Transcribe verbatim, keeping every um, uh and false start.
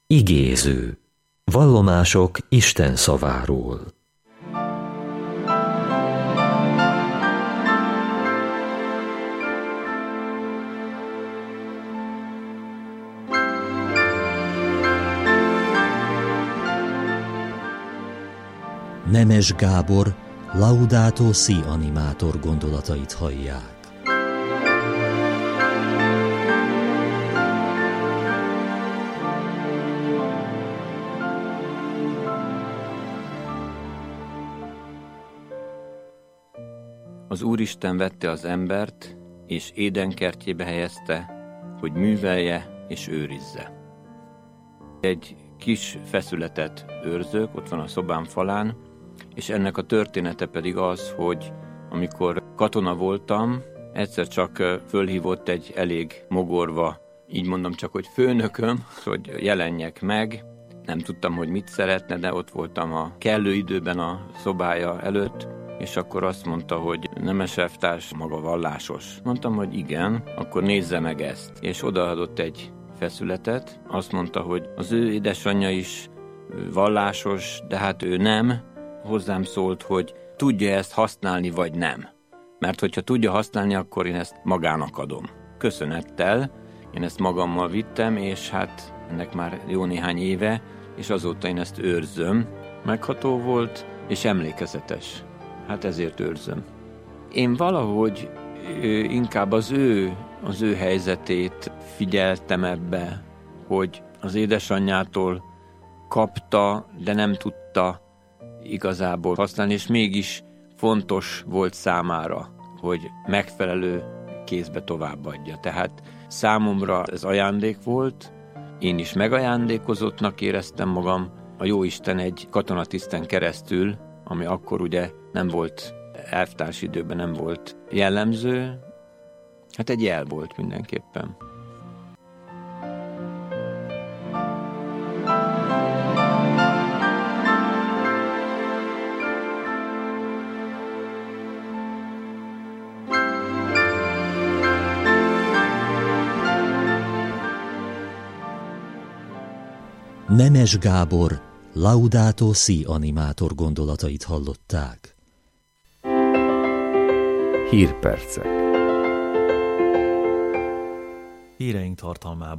Igéző. Vallomások Isten szaváról. Nemes Gábor Laudato Si animátor gondolatait hallják. Az Úristen vette az embert, és Éden kertjébe helyezte, hogy művelje és őrizze. Egy kis feszületet őrzök, ott van a szobám falán, és ennek a története pedig az, hogy amikor katona voltam, egyszer csak fölhívott egy elég mogorva, így mondom csak, hogy főnököm, hogy jelenjek meg. Nem tudtam, hogy mit szeretne, de ott voltam a kellő időben a szobája előtt, és akkor azt mondta, hogy Nemes elvtárs, maga vallásos. Mondtam, hogy igen, akkor nézze meg ezt. És odaadott egy feszületet, azt mondta, hogy az ő édesanyja is vallásos, de hát ő nem. Hozzám szólt, hogy tudja ezt használni, vagy nem. Mert hogyha tudja használni, akkor én ezt magának adom. Köszönettel, én ezt magammal vittem, és hát ennek már jó néhány éve, és azóta én ezt őrzöm. Megható volt, és emlékezetes. Hát ezért őrzöm. Én valahogy inkább az ő, az ő helyzetét figyeltem ebbe, hogy az édesanyjától kapta, de nem tudta igazából használni, és mégis fontos volt számára, hogy megfelelő kézbe továbbadja. Tehát számomra ez ajándék volt, én is megajándékozottnak éreztem magam, a Jóisten egy katonatiszten keresztül, ami akkor ugye nem volt, elvtárs időben nem volt jellemző, hát egy jel volt mindenképpen. Nemes Gábor Laudato Si animátor gondolatait hallották. Hírpercek. Híreink tartalmában